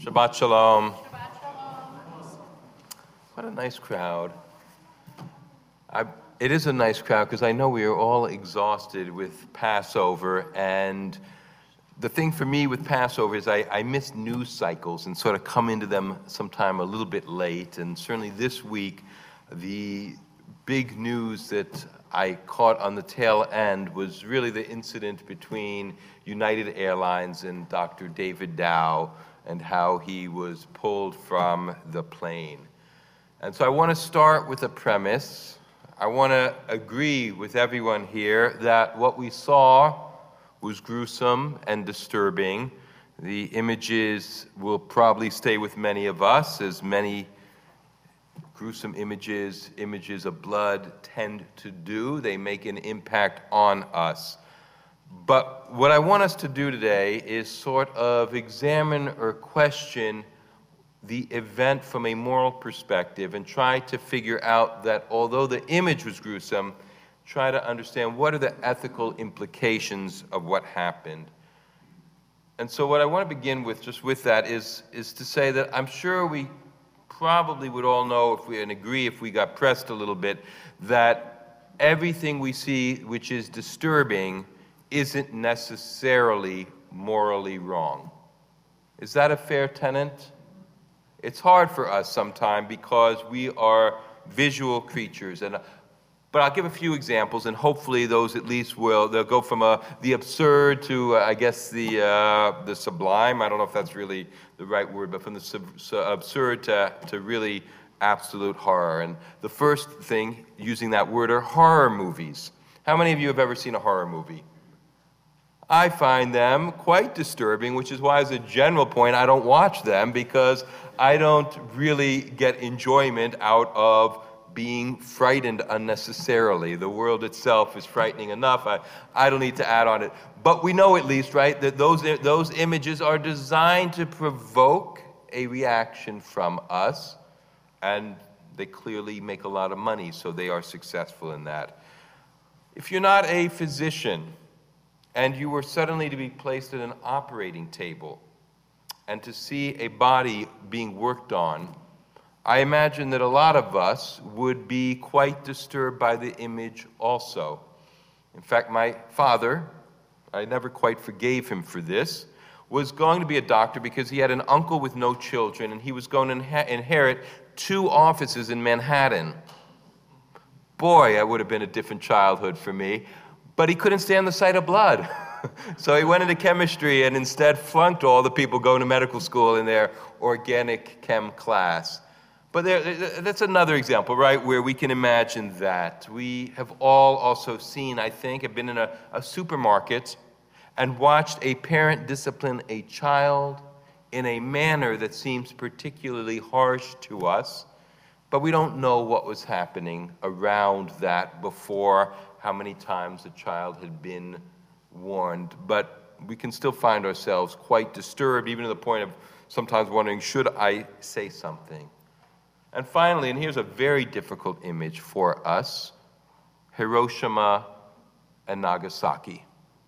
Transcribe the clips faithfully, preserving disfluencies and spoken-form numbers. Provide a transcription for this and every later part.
Shabbat Shalom. What a nice crowd. I, it is a nice crowd because I know we are all exhausted with Passover, and the thing for me with Passover is I, I miss news cycles and sort of come into them sometime a little bit late, and certainly this week the big news that I caught on the tail end was really the incident between United Airlines and Doctor David Dow and how he was pulled from the plane. And so I want to start with a premise. I want to agree with everyone here that what we saw was gruesome and disturbing. The images will probably stay with many of us, as many gruesome images, images of blood tend to do. They make an impact on us. But what I want us to do today is sort of examine or question the event from a moral perspective and try to figure out that although the image was gruesome, try to understand what are the ethical implications of what happened. And so what I want to begin with, just with that, is, is to say that I'm sure we probably would all know if we and agree if we got pressed a little bit that everything we see which is disturbing isn't necessarily morally wrong. Is that a fair tenet? It's hard for us sometimes because we are visual creatures, and but I'll give a few examples, and hopefully those at least will they'll go from a, the absurd to uh, I guess the uh, the sublime. I don't know if that's really the right word, but from the sub, so absurd to to really absolute horror. And the first thing using that word are horror movies. How many of you have ever seen a horror movie? I find them quite disturbing, which is why, as a general point, I don't watch them because I don't really get enjoyment out of being frightened unnecessarily. The world itself is frightening enough. I, I don't need to add on it. But we know at least, right, that those, those images are designed to provoke a reaction from us, and they clearly make a lot of money, so they are successful in that. If you're not a physician, and you were suddenly to be placed at an operating table and to see a body being worked on, I imagine that a lot of us would be quite disturbed by the image also. In fact, my father, I never quite forgave him for this, was going to be a doctor because he had an uncle with no children, and he was going to inha- inherit two offices in Manhattan. Boy, that would have been a different childhood for me. But he couldn't stand the sight of blood. So he went into chemistry and instead flunked all the people going to medical school in their organic chem class. But there, that's another example, right, where we can imagine that. We have all also seen, I think, have been in a, a supermarket and watched a parent discipline a child in a manner that seems particularly harsh to us, but we don't know what was happening around that before, how many times the child had been warned. But we can still find ourselves quite disturbed, even to the point of sometimes wondering, should I say something? And finally, and here's a very difficult image for us, Hiroshima and Nagasaki,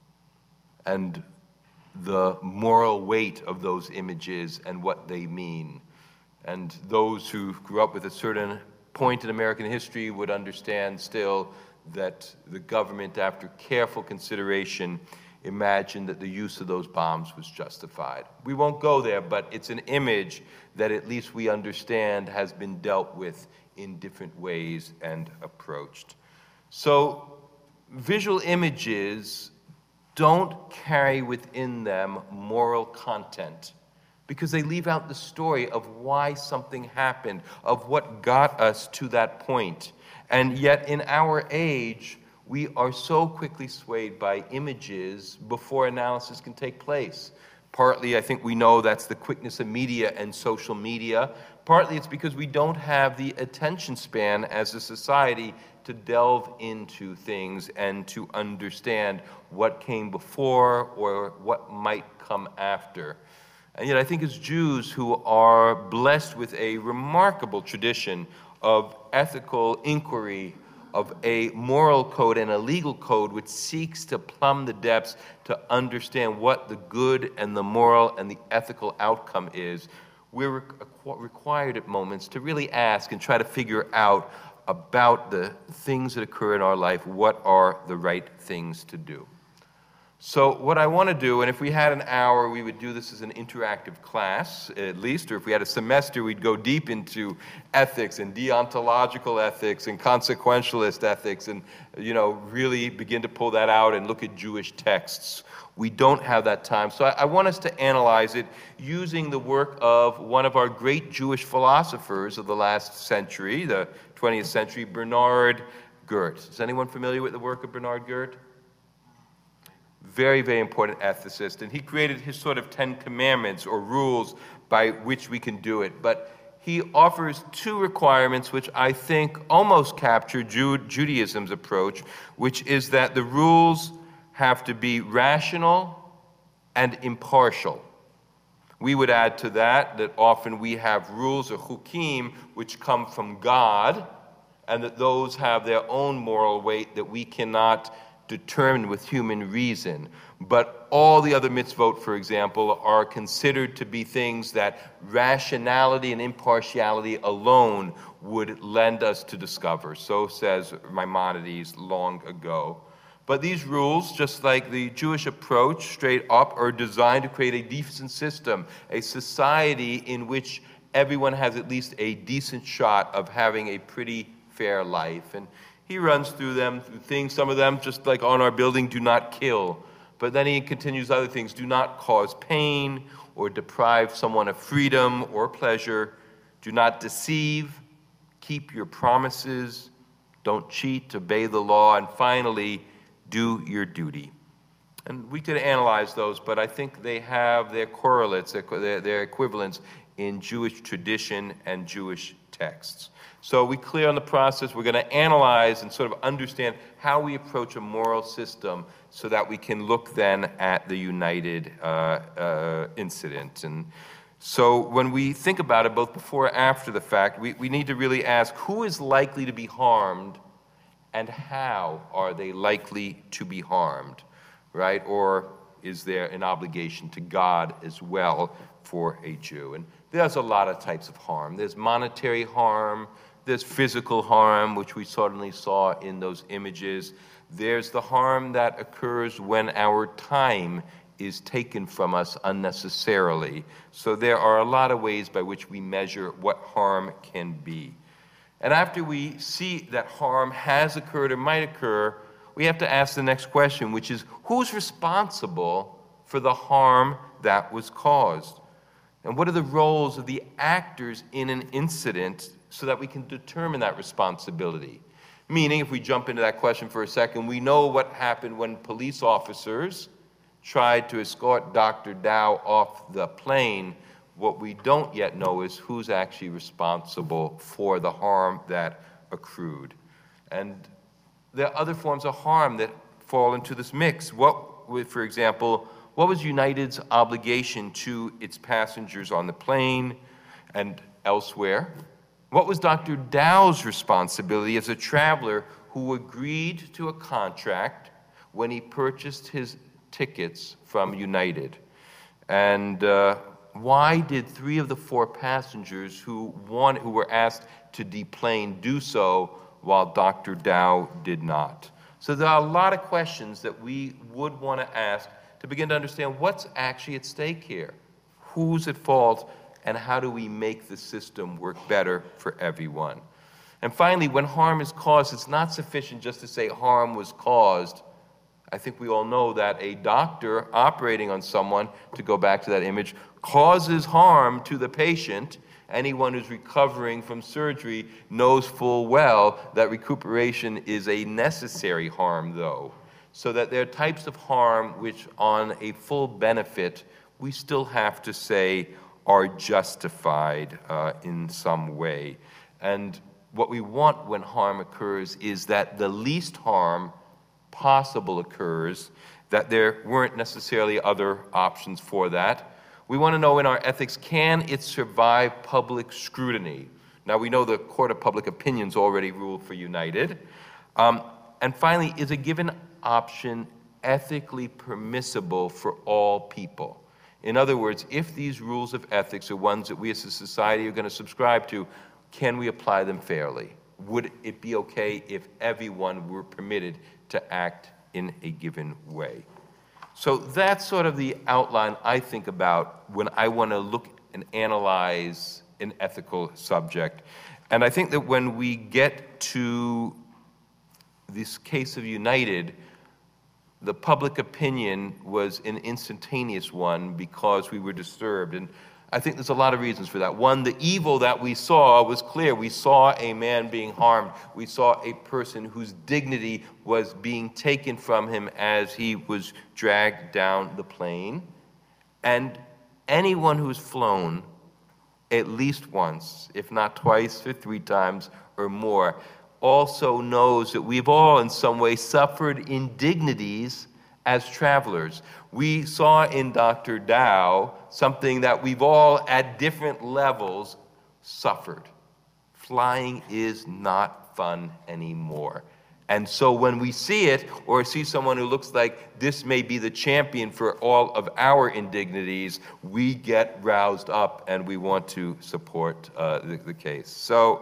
and the moral weight of those images and what they mean. And those who grew up with a certain point in American history would understand still that the government, after careful consideration, imagined that the use of those bombs was justified. We won't go there, but it's an image that at least we understand has been dealt with in different ways and approached. So visual images don't carry within them moral content, because they leave out the story of why something happened, of what got us to that point. And yet in our age, we are so quickly swayed by images before analysis can take place. Partly, I think we know that's the quickness of media and social media. Partly, it's because we don't have the attention span as a society to delve into things and to understand what came before or what might come after. And yet I think as Jews who are blessed with a remarkable tradition of ethical inquiry of a moral code and a legal code which seeks to plumb the depths to understand what the good and the moral and the ethical outcome is, we're required at moments to really ask and try to figure out about the things that occur in our life, what are the right things to do. So what I want to do, and if we had an hour, we would do this as an interactive class, at least, or if we had a semester, we'd go deep into ethics and deontological ethics and consequentialist ethics and, you know, really begin to pull that out and look at Jewish texts. We don't have that time. So I, I want us to analyze it using the work of one of our great Jewish philosophers of the last century, the twentieth century, Bernard Goethe. Is anyone familiar with the work of Bernard Goethe? Very, very important ethicist, and he created his sort of Ten Commandments or rules by which we can do it. But he offers two requirements which I think almost capture Jude, Judaism's approach, which is that the rules have to be rational and impartial. We would add to that that often we have rules or chukim which come from God, and that those have their own moral weight that we cannot determined with human reason. But all the other mitzvot, for example, are considered to be things that rationality and impartiality alone would lend us to discover. So says Maimonides long ago. But these rules, just like the Jewish approach straight up, are designed to create a decent system, a society in which everyone has at least a decent shot of having a pretty fair life. And he runs through them, through things, some of them, just like on our building, do not kill. But then he continues other things, do not cause pain or deprive someone of freedom or pleasure. Do not deceive, keep your promises, don't cheat, obey the law, and finally, do your duty. And we could analyze those, but I think they have their correlates, their, their equivalents in Jewish tradition and Jewish texts. So we clear on the process. We're going to analyze and sort of understand how we approach a moral system so that we can look then at the United uh, uh, incident. And so when we think about it, both before and after the fact, we, we need to really ask who is likely to be harmed and how are they likely to be harmed, right? Or is there an obligation to God as well for a Jew? And there's a lot of types of harm. There's monetary harm. There's physical harm, which we certainly saw in those images. There's the harm that occurs when our time is taken from us unnecessarily. So there are a lot of ways by which we measure what harm can be. And after we see that harm has occurred or might occur, we have to ask the next question, which is, who's responsible for the harm that was caused? And what are the roles of the actors in an incident so that we can determine that responsibility? Meaning, if we jump into that question for a second, we know what happened when police officers tried to escort Doctor Dow off the plane. What we don't yet know is who's actually responsible for the harm that accrued. And there are other forms of harm that fall into this mix. What, for example, what was United's obligation to its passengers on the plane and elsewhere? What was Doctor Dow's responsibility as a traveler who agreed to a contract when he purchased his tickets from United? And uh, why did three of the four passengers who, wanted, who were asked to deplane do so while Doctor Dow did not? So there are a lot of questions that we would want to ask to begin to understand what's actually at stake here. Who's at fault? And how do we make the system work better for everyone? And finally, when harm is caused, it's not sufficient just to say harm was caused. I think we all know that a doctor operating on someone, to go back to that image, causes harm to the patient. Anyone who's recovering from surgery knows full well that recuperation is a necessary harm, though. So that there are types of harm which, on a full benefit, we still have to say are justified uh, in some way. And what we want when harm occurs is that the least harm possible occurs, that there weren't necessarily other options for that. We want to know in our ethics, can it survive public scrutiny? Now, we know the Court of Public Opinion's already ruled for United. Um, and finally, is a given option ethically permissible for all people? In other words, if these rules of ethics are ones that we as a society are going to subscribe to, can we apply them fairly? Would it be okay if everyone were permitted to act in a given way? So that's sort of the outline I think about when I want to look and analyze an ethical subject. And I think that when we get to this case of United, the public opinion was an instantaneous one because we were disturbed. And I think there's a lot of reasons for that. One, the evil that we saw was clear. We saw a man being harmed. We saw a person whose dignity was being taken from him as he was dragged down the plane. And anyone who's flown at least once, if not twice or three times or more, also knows that we've all in some way suffered indignities as travelers. We saw in Doctor Dow something that we've all at different levels suffered. Flying is not fun anymore. And so when we see it, or see someone who looks like this may be the champion for all of our indignities, we get roused up and we want to support uh, the, the case. So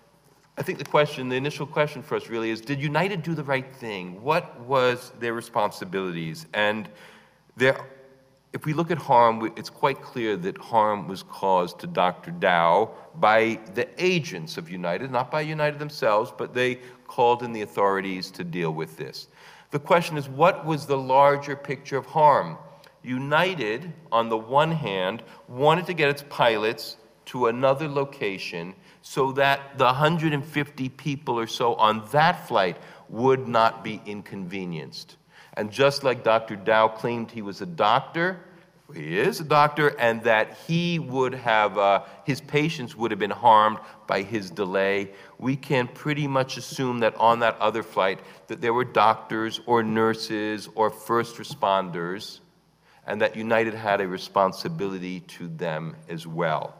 I think the question, the initial question for us really is, did United do the right thing? What was their responsibilities? And there, if we look at harm, it's quite clear that harm was caused to Doctor Dow by the agents of United, not by United themselves, but they called in the authorities to deal with this. The question is, what was the larger picture of harm? United, on the one hand, wanted to get its pilots to another location so that the one hundred fifty people or so on that flight would not be inconvenienced. And just like Doctor Dow claimed he was a doctor, he is a doctor, and that he would have, uh, his patients would have been harmed by his delay, we can pretty much assume that on that other flight that there were doctors or nurses or first responders, and that United had a responsibility to them as well.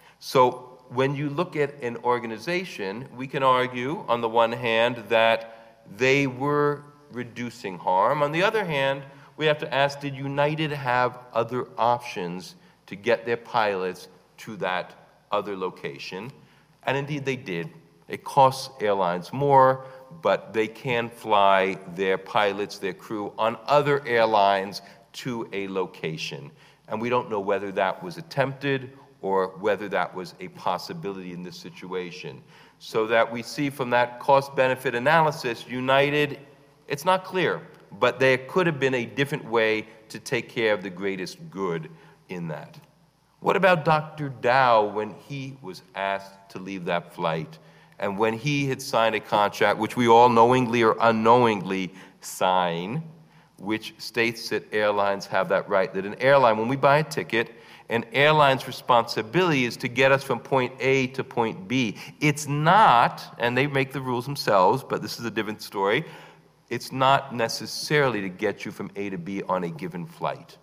So when you look at an organization, we can argue, on the one hand, that they were reducing harm. On the other hand, we have to ask, did United have other options to get their pilots to that other location? And indeed they did. It costs airlines more, but they can fly their pilots, their crew, on other airlines to a location. And we don't know whether that was attempted or whether that was a possibility in this situation. So that we see from that cost-benefit analysis, United, it's not clear, but there could have been a different way to take care of the greatest good in that. What about Doctor Dow when he was asked to leave that flight, and when he had signed a contract, which we all knowingly or unknowingly sign, which states that airlines have that right, that an airline, when we buy a ticket, an airline's responsibility is to get us from point A to point B. It's not, and they make the rules themselves, but this is a different story, it's not necessarily to get you from A to B on a given flight.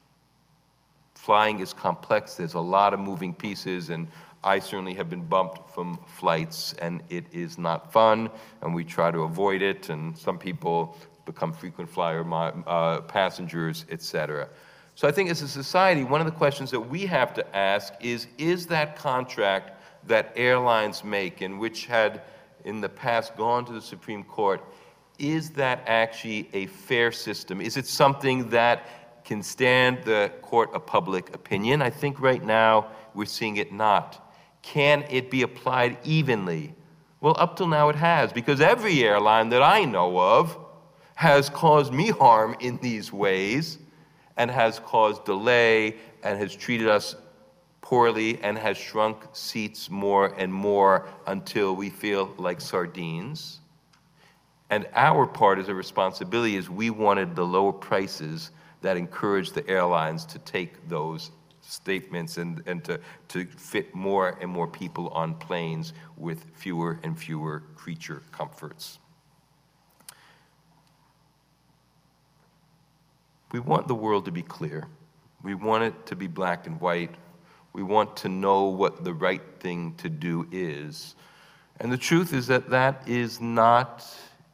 Flying is complex, there's a lot of moving pieces, and I certainly have been bumped from flights, and it is not fun, and we try to avoid it, and some people become frequent flyer uh, passengers, et cetera. So I think as a society, one of the questions that we have to ask is, is that contract that airlines make, and which had in the past gone to the Supreme Court, is that actually a fair system? Is it something that can stand the court of public opinion? I think right now we're seeing it not. Can it be applied evenly? Well, up till now it has, because every airline that I know of has caused me harm in these ways, and has caused delay, and has treated us poorly, and has shrunk seats more and more until we feel like sardines. And our part as a responsibility is we wanted the lower prices that encouraged the airlines to take those statements and, and to, to fit more and more people on planes with fewer and fewer creature comforts. We want the world to be clear. We want it to be black and white. We want to know what the right thing to do is. And the truth is that that is not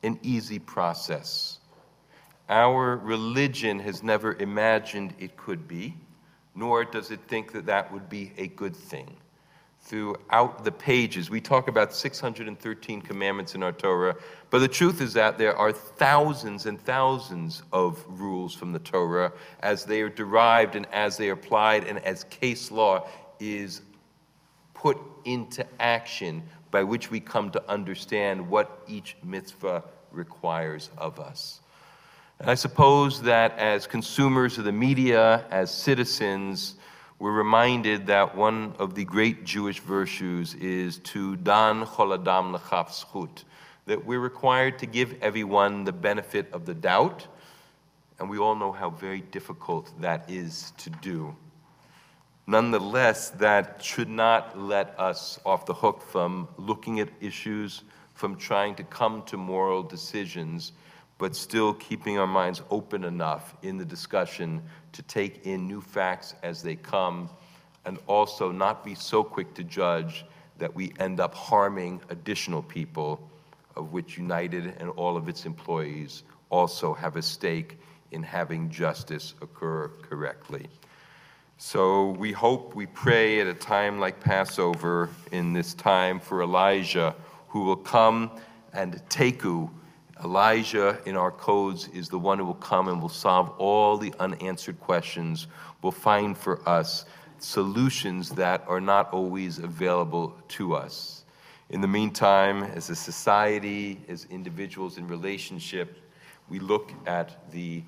an easy process. Our religion has never imagined it could be, nor does it think that that would be a good thing. Throughout the pages, we talk about six hundred thirteen commandments in our Torah, but the truth is that there are thousands and thousands of rules from the Torah as they are derived and as they are applied and as case law is put into action, by which we come to understand what each mitzvah requires of us. And I suppose that as consumers of the media, as citizens, we're reminded that one of the great Jewish virtues is to dan chol adam l'chaf zchut, that we're required to give everyone the benefit of the doubt, and we all know how very difficult that is to do. Nonetheless, that should not let us off the hook from looking at issues, from trying to come to moral decisions, but still keeping our minds open enough in the discussion to take in new facts as they come, and also not be so quick to judge that we end up harming additional people, of which United and all of its employees also have a stake in having justice occur correctly. So we hope, we pray at a time like Passover, in this time for Elijah, who will come and teku. Elijah in our codes is the one who will come and will solve all the unanswered questions, will find for us solutions that are not always available to us. In the meantime, as a society, as individuals in relationship, we look at the,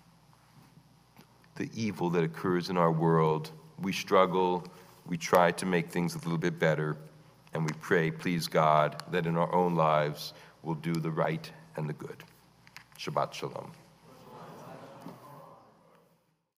the evil that occurs in our world. We struggle, we try to make things a little bit better, and we pray, please God, that in our own lives we'll do the right and the good. Shabbat Shalom.